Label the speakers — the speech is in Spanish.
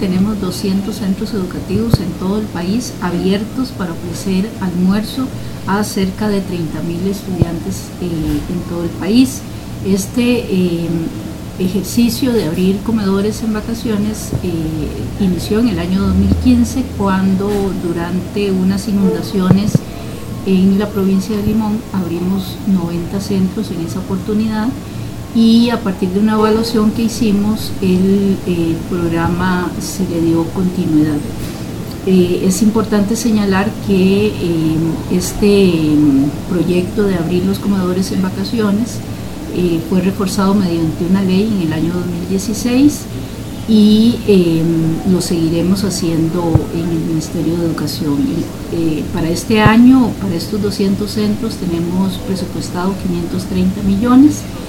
Speaker 1: tenemos 200 centros educativos en todo el país abiertos para ofrecer almuerzo a cerca de 30.000 estudiantes en todo el país. Este ejercicio de abrir comedores en vacaciones inició en el año 2015, cuando durante unas inundaciones en la provincia de Limón abrimos 90 centros en esa oportunidad, y a partir de una evaluación que hicimos el programa se le dio continuidad. Es importante señalar que este proyecto de abrir los comedores en vacaciones fue reforzado mediante una ley en el año 2016, y lo seguiremos haciendo en el Ministerio de Educación. Para este año, para estos 200 centros, tenemos presupuestado 530 millones.